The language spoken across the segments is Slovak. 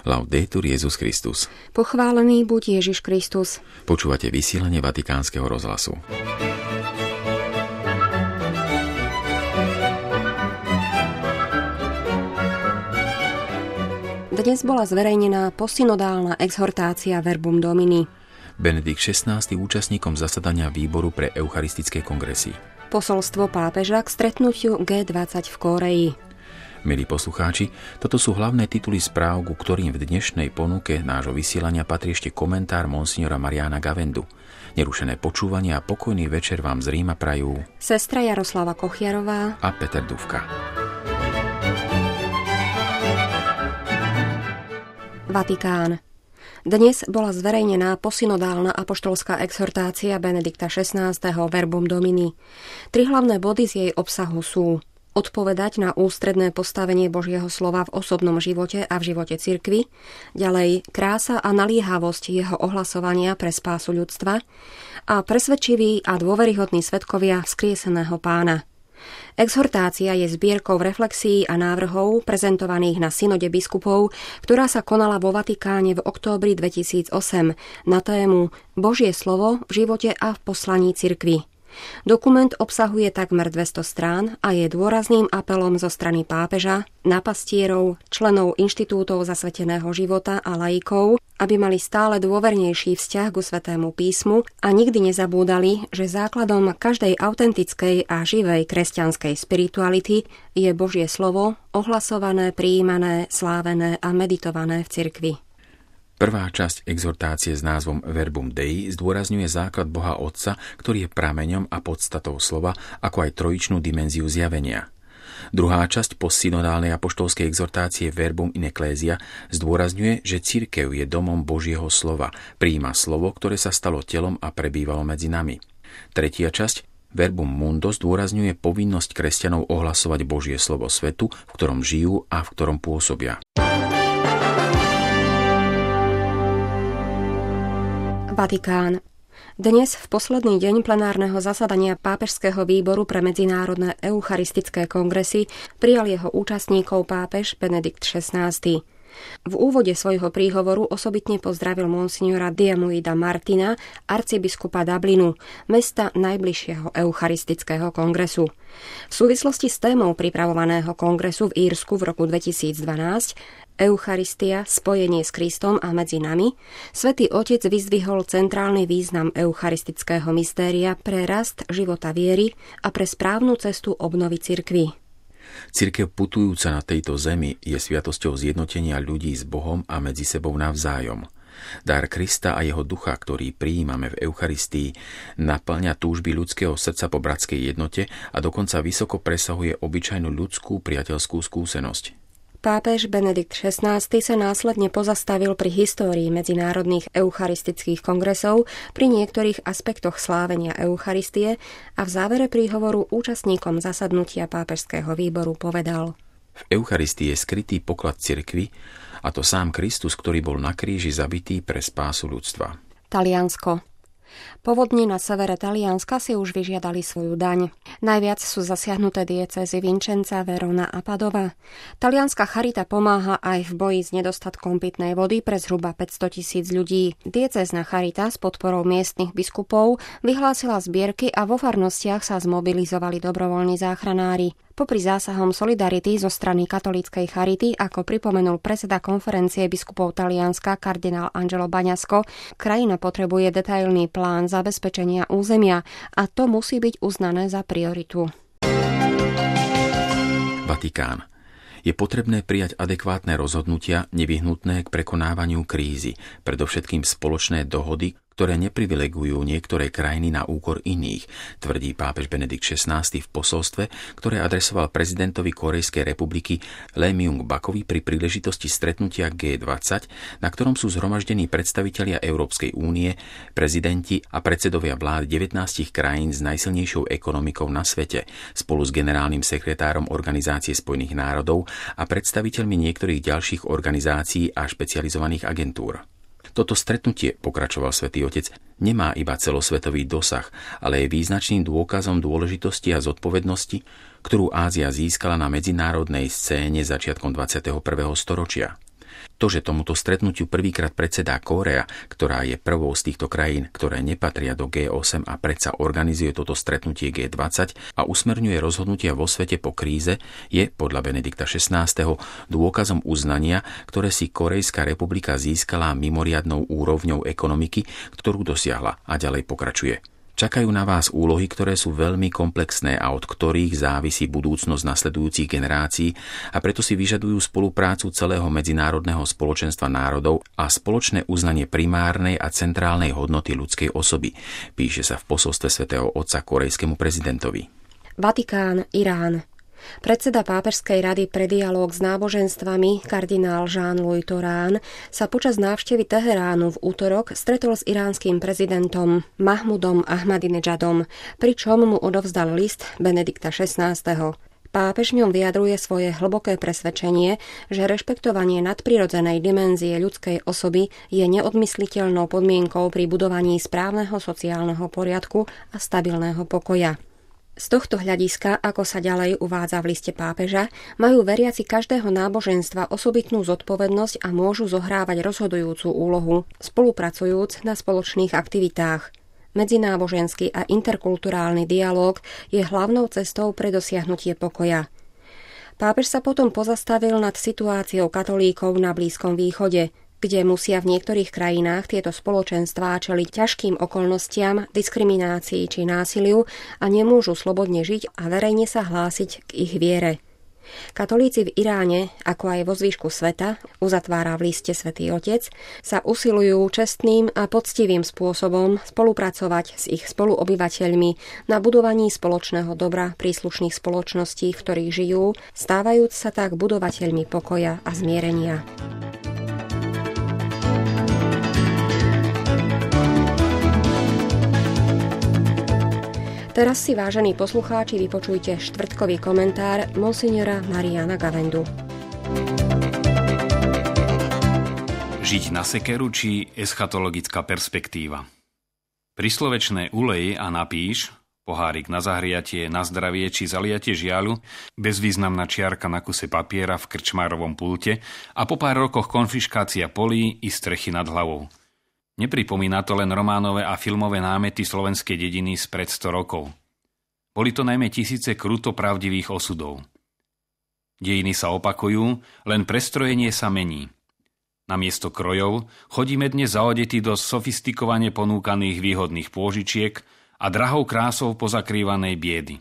Laudetur Jesus Christus. Pochválený buď Ježiš Kristus. Počúvate vysielanie Vatikánskeho rozhlasu. Dnes bola zverejnená posynodálna exhortácia Verbum Domini. Benedikt XVI účastníkom zasadania výboru pre eucharistické kongresy. Posolstvo pápeža k stretnutiu G20 v Kóreji. Milí poslucháči, toto sú hlavné tituly správ, ku ktorým v dnešnej ponuke nášho vysielania patrí ešte komentár monsignora Mariána Gavendu. Nerušené počúvanie a pokojný večer vám z Ríma prajú sestra Jaroslava Kochiarová a Peter Dufka. Vatikán. Dnes bola zverejnená posynodálna apoštolská exhortácia Benedikta XVI. Verbum Domini. 3 hlavné body z jej obsahu sú: odpovedať na ústredné postavenie Božieho slova v osobnom živote a v živote cirkvi, ďalej krása a naliehavosť jeho ohlasovania pre spásu ľudstva a presvedčiví a dôveryhodní svedkovia vzkrieseného Pána. Exhortácia je zbierkou reflexií a návrhov prezentovaných na synode biskupov, ktorá sa konala vo Vatikáne v októbri 2008 na tému Božie slovo v živote a v poslaní cirkvi. Dokument obsahuje takmer 200 strán a je dôrazným apelom zo strany pápeža na pastierov, členov inštitútov zasveteného života a laikov, aby mali stále dôvernejší vzťah ku Svätému písmu a nikdy nezabúdali, že základom každej autentickej a živej kresťanskej spirituality je Božie slovo, ohlasované, prijímané, slávené a meditované v cirkvi. Prvá časť exhortácie s názvom Verbum Dei zdôrazňuje základ Boha Otca, ktorý je prameňom a podstatou slova, ako aj trojičnú dimenziu zjavenia. Druhá časť postsynodálnej apoštolskej exhortácie Verbum in Ecclesia zdôrazňuje, že cirkev je domom Božieho slova, prijíma slovo, ktoré sa stalo telom a prebývalo medzi nami. Tretia časť Verbum Mundo zdôrazňuje povinnosť kresťanov ohlasovať Božie slovo svetu, v ktorom žijú a v ktorom pôsobia. Vatikán. Dnes, v posledný deň plenárneho zasadania Pápežského výboru pre medzinárodné eucharistické kongresy, prijal jeho účastníkov pápež Benedikt XVI. V úvode svojho príhovoru osobitne pozdravil monsignora Diamuida Martina, arcibiskupa Dublinu, mesta najbližšieho eucharistického kongresu. V súvislosti s témou pripravovaného kongresu v Írsku v roku 2012 Eucharistia, spojenie s Kristom a medzi nami, Svätý Otec vyzdvihol centrálny význam eucharistického mystéria pre rast života viery a pre správnu cestu obnovy cirkvi. Cirkev putujúca na tejto zemi je sviatosťou zjednotenia ľudí s Bohom a medzi sebou navzájom. Dar Krista a jeho ducha, ktorý prijímame v Eucharistii, naplňa túžby ľudského srdca po bratskej jednote a dokonca vysoko presahuje obyčajnú ľudskú priateľskú skúsenosť. Pápež Benedikt XVI. Sa následne pozastavil pri histórii medzinárodných eucharistických kongresov, pri niektorých aspektoch slávenia Eucharistie a v závere príhovoru účastníkom zasadnutia pápežského výboru povedal: V Eucharistii je skrytý poklad cirkvi, a to sám Kristus, ktorý bol na kríži zabitý pre spásu ľudstva. Taliansko. Povodne na severe Talianska si už vyžiadali svoju daň. Najviac sú zasiahnuté diecézy Vincenza, Verona a Padova. Talianska charita pomáha aj v boji s nedostatkom pitnej vody pre zhruba 500 000 ľudí. Diecézna charita s podporou miestnych biskupov vyhlásila zbierky a vo farnostiach sa zmobilizovali dobrovoľní záchranári. Popri zásahom solidarity zo strany katolíckej charity, ako pripomenul predseda konferencie biskupov Talianska kardinál Angelo Baňasko, krajina potrebuje detailný plán zabezpečenia územia a to musí byť uznané za prioritu. Vatikán. Je potrebné prijať adekvátne rozhodnutia nevyhnutné k prekonávaniu krízy, predovšetkým spoločné dohody, ktoré neprivilegujú niektoré krajiny na úkor iných, tvrdí pápež Benedikt XVI. V posolstve, ktoré adresoval prezidentovi Kórejskej republiky Lee Myung-bakovi pri príležitosti stretnutia G20, na ktorom sú zhromaždení predstavitelia Európskej únie, prezidenti a predsedovia vlád 19 krajín s najsilnejšou ekonomikou na svete, spolu s generálnym sekretárom Organizácie spojených národov a predstaviteľmi niektorých ďalších organizácií a špecializovaných agentúr. Toto stretnutie, pokračoval Svätý Otec, nemá iba celosvetový dosah, ale je význačným dôkazom dôležitosti a zodpovednosti, ktorú Ázia získala na medzinárodnej scéne začiatkom 21. storočia. To, že tomuto stretnutiu prvýkrát predsedá Kórea, ktorá je prvou z týchto krajín, ktoré nepatria do G8 a predsa organizuje toto stretnutie G20 a usmerňuje rozhodnutia vo svete po kríze, je podľa Benedikta XVI. Dôkazom uznania, ktoré si Kórejská republika získala mimoriadnou úrovňou ekonomiky, ktorú dosiahla a ďalej pokračuje. Čakajú na vás úlohy, ktoré sú veľmi komplexné a od ktorých závisí budúcnosť nasledujúcich generácií a preto si vyžadujú spoluprácu celého medzinárodného spoločenstva národov a spoločné uznanie primárnej a centrálnej hodnoty ľudskej osoby, píše sa v posolstve svätého Otca korejskému prezidentovi. Vatikán, Irán. Predseda Pápežskej rady pre dialóg s náboženstvami, kardinál Jean-Louis Torán, sa počas návštevy Teheránu v útorok stretol s iránskym prezidentom Mahmudom Ahmadinejadom, pričom mu odovzdal list Benedikta XVI. Pápež v ňom vyjadruje svoje hlboké presvedčenie, že rešpektovanie nadprirodzenej dimenzie ľudskej osoby je neodmysliteľnou podmienkou pri budovaní správneho sociálneho poriadku a stabilného pokoja. Z tohto hľadiska, ako sa ďalej uvádza v liste pápeža, majú veriaci každého náboženstva osobitnú zodpovednosť a môžu zohrávať rozhodujúcu úlohu, spolupracujúc na spoločných aktivitách. Medzináboženský a interkulturálny dialóg je hlavnou cestou pre dosiahnutie pokoja. Pápež sa potom pozastavil nad situáciou katolíkov na Blízkom východe, kde musia v niektorých krajinách tieto spoločenstvá čeliť ťažkým okolnostiam, diskriminácii či násiliu a nemôžu slobodne žiť a verejne sa hlásiť k ich viere. Katolíci v Iráne, ako aj vo zvyšku sveta, uzatvára v liste Svätý Otec, sa usilujú čestným a poctivým spôsobom spolupracovať s ich spoluobyvateľmi na budovaní spoločného dobra príslušných spoločností, v ktorých žijú, stávajúc sa tak budovateľmi pokoja a zmierenia. Teraz si, vážení poslucháči, vypočujte štvrtkový komentár monsignora Mariana Gavendu. Žiť na sekeru či eschatologická perspektíva. Príslovečné ulej a napíš, pohárik na zahriatie, na zdravie či zaliatie žiaľu, bezvýznamná čiarka na kuse papiera v krčmárovom pulte a po pár rokoch konfiškácia polí i strechy nad hlavou. Nepripomína to len románové a filmové námety slovenskej dediny spred 100 rokov. Boli to najmä tisíce kruto pravdivých osudov. Dejiny sa opakujú, len prestrojenie sa mení. Namiesto krojov chodíme dnes zaodetí do sofistikovane ponúkaných výhodných pôžičiek a drahou krásou pozakrývanej biedy.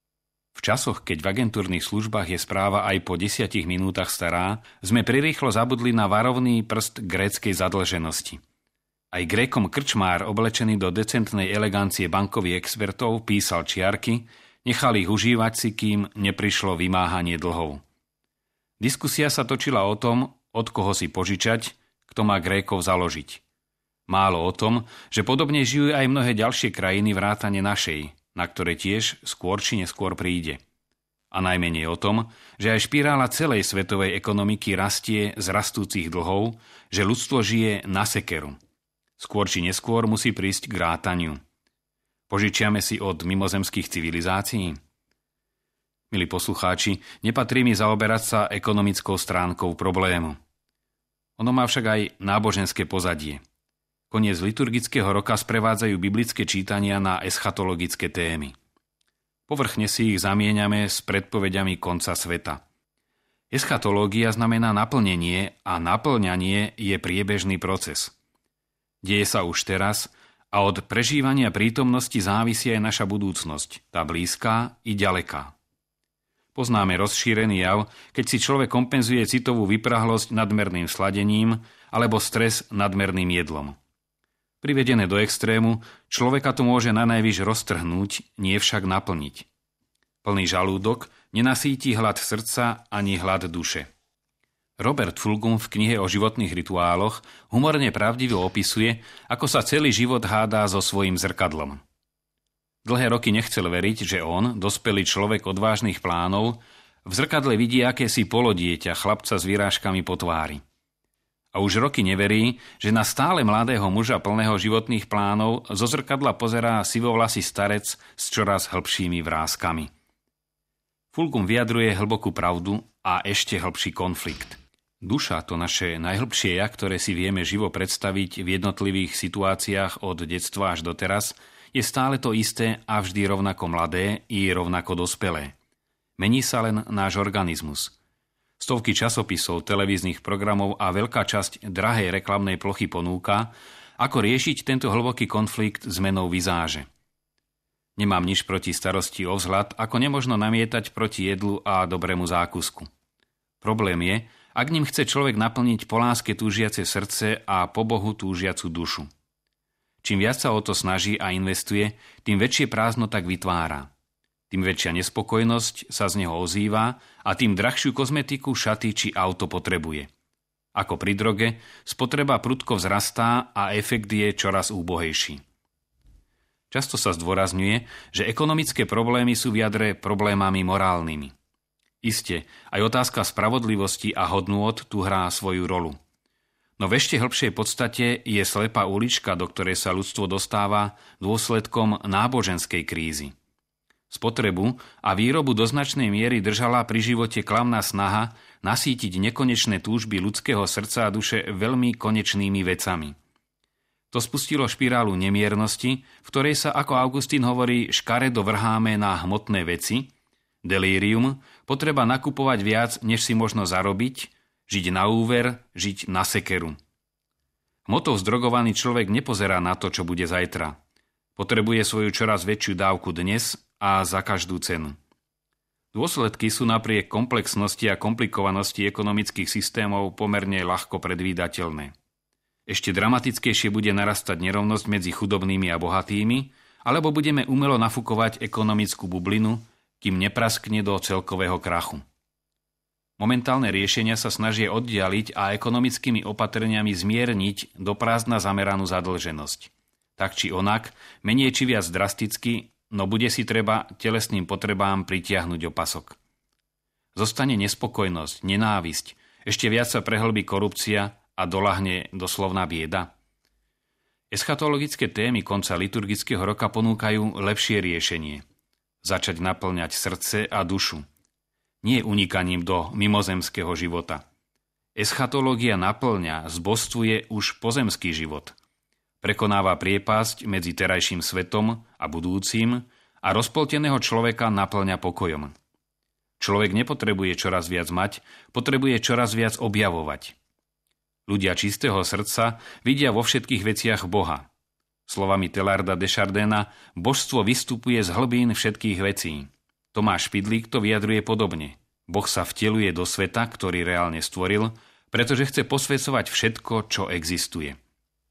V časoch, keď v agentúrnych službách je správa aj po 10 minútach stará, sme prirýchlo zabudli na varovný prst gréckej zadlženosti. Aj Grékom krčmár, oblečený do decentnej elegancie bankových expertov, písal čiarky, nechal ich užívať si, kým neprišlo vymáhanie dlhov. Diskusia sa točila o tom, od koho si požičať, kto má Grékov založiť. Málo o tom, že podobne žijú aj mnohé ďalšie krajiny vrátane našej, na ktoré tiež skôr či neskôr príde. A najmenej o tom, že aj špirála celej svetovej ekonomiky rastie z rastúcich dlhov, že ľudstvo žije na sekeru. Skôr či neskôr musí prísť k rátaniu. Požičiame si od mimozemských civilizácií? Milí poslucháči, nepatrí mi zaoberať sa ekonomickou stránkou problému. Ono má však aj náboženské pozadie. Koniec liturgického roka sprevádzajú biblické čítania na eschatologické témy. Povrchne si ich zamieňame s predpoveďami konca sveta. Eschatológia znamená naplnenie a naplňanie je priebežný proces. Deje sa už teraz a od prežívania prítomnosti závisí aj naša budúcnosť, tá blízka i ďaleká. Poznáme rozšírený jav, keď si človek kompenzuje citovú vyprahlosť nadmerným sladením alebo stres nadmerným jedlom. Privedené do extrému, človeka to môže nanajvyš roztrhnúť, nie však naplniť. Plný žalúdok nenasíti hlad srdca ani hlad duše. Robert Fulghum v knihe o životných rituáloch humorne pravdivo opisuje, ako sa celý život hádá so svojím zrkadlom. Dlhé roky nechcel veriť, že on, dospelý človek odvážnych plánov, v zrkadle vidí akési polodieťa, chlapca s vyrážkami po tvári. A už roky neverí, že na stále mladého muža plného životných plánov zo zrkadla pozerá sivovlasý starec s čoraz hlbšími vráskami. Fulghum vyjadruje hlbokú pravdu a ešte hlbší konflikt. Duša, to naše najhlbšie ja, ktoré si vieme živo predstaviť v jednotlivých situáciách od detstva až doteraz, je stále to isté a vždy rovnako mladé i rovnako dospelé. Mení sa len náš organizmus. Stovky časopisov, televíznych programov a veľká časť drahej reklamnej plochy ponúka, ako riešiť tento hlboký konflikt zmenou vizáže. Nemám nič proti starosti o vzhľad, ako nemožno namietať proti jedlu a dobrému zákusku. Problém je, ak ním chce človek naplniť po láske túžiace srdce a po Bohu túžiacu dušu. Čím viac sa o to snaží a investuje, tým väčšie prázdno tak vytvára. Tým väčšia nespokojnosť sa z neho ozýva a tým drahšiu kozmetiku, šaty či auto potrebuje. Ako pri droge, spotreba prudko vzrastá a efekt je čoraz úbohejší. Často sa zdôrazňuje, že ekonomické problémy sú v jadre problémami morálnymi. Isté, aj otázka spravodlivosti a hodnôt tu hrá svoju rolu. No v ešte hĺbšej podstate je slepá ulička, do ktorej sa ľudstvo dostáva dôsledkom náboženskej krízy. Spotrebu a výrobu do značnej miery držala pri živote klamná snaha nasýtiť nekonečné túžby ľudského srdca a duše veľmi konečnými vecami. To spustilo špirálu nemiernosti, v ktorej sa, ako Augustín hovorí, škaredo vrháme na hmotné veci, delírium, potreba nakupovať viac, než si možno zarobiť, žiť na úver, žiť na sekeru. Hmotou zdrogovaný človek nepozerá na to, čo bude zajtra. Potrebuje svoju čoraz väčšiu dávku dnes a za každú cenu. Dôsledky sú napriek komplexnosti a komplikovanosti ekonomických systémov pomerne ľahko predvídateľné. Ešte dramatickejšie bude narastať nerovnosť medzi chudobnými a bohatými, alebo budeme umelo nafúkovať ekonomickú bublinu, kým nepraskne do celkového krachu. Momentálne riešenia sa snažia oddialiť a ekonomickými opatreniami zmierniť do prázdna zameranú zadlženosť. Tak či onak, menej či viac drasticky, no bude si treba telesným potrebám pritiahnuť opasok. Zostane nespokojnosť, nenávisť, ešte viac sa prehlbí korupcia a doľahne doslovná bieda. Eschatologické témy konca liturgického roka ponúkajú lepšie riešenie. Začať naplňať srdce a dušu. Nie unikaním do mimozemského života. Eschatológia naplňa, zbostvuje už pozemský život. Prekonáva priepasť medzi terajším svetom a budúcim a rozpolteného človeka naplňa pokojom. Človek nepotrebuje čoraz viac mať, potrebuje čoraz viac objavovať. Ľudia čistého srdca vidia vo všetkých veciach Boha. Slovami Teilharda de Chardina, božstvo vystupuje z hlbín všetkých vecí. Tomáš Špidlík to vyjadruje podobne. Boh sa vteluje do sveta, ktorý reálne stvoril, pretože chce posväcovať všetko, čo existuje.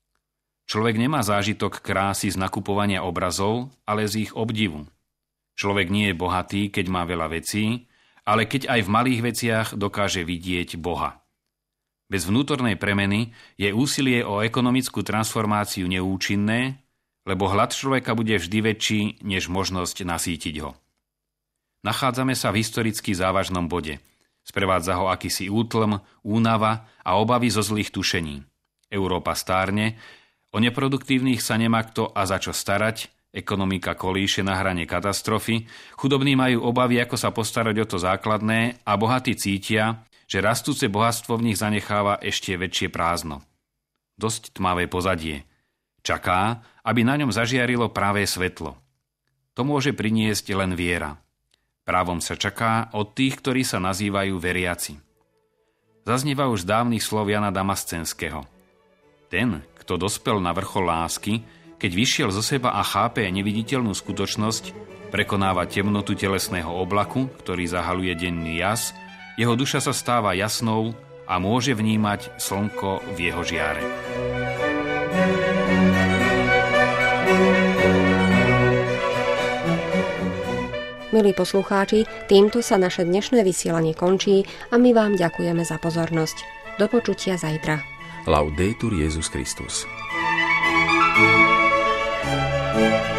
Človek nemá zážitok krásy z nakupovania obrazov, ale z ich obdivu. Človek nie je bohatý, keď má veľa vecí, ale keď aj v malých veciach dokáže vidieť Boha. Bez vnútornej premeny je úsilie o ekonomickú transformáciu neúčinné, lebo hlad človeka bude vždy väčší, než možnosť nasýtiť ho. Nachádzame sa v historicky závažnom bode. Sprevádza ho akýsi útlm, únava a obavy zo zlých tušení. Európa stárne, o neproduktívnych sa nemá kto a za čo starať, ekonomika kolíše na hrane katastrofy, chudobní majú obavy, ako sa postarať o to základné a bohatí cítia, že rastúce bohatstvo v nich zanecháva ešte väčšie prázdno. Dosť tmavé pozadie. Čaká, aby na ňom zažiarilo pravé svetlo. To môže priniesť len viera. Právom sa čaká od tých, ktorí sa nazývajú veriaci. Zaznieva už z dávnych slov Jana Damascenského. Ten, kto dospel na vrchol lásky, keď vyšiel zo seba a chápe neviditeľnú skutočnosť, prekonáva temnotu telesného oblaku, ktorý zahaluje denný jas, jeho duša sa stáva jasnou a môže vnímať slnko v jeho žiare. Milí poslucháči, týmto sa naše dnešné vysielanie končí a my vám ďakujeme za pozornosť. Do počutia zajtra. Laudetur Jesus Christus.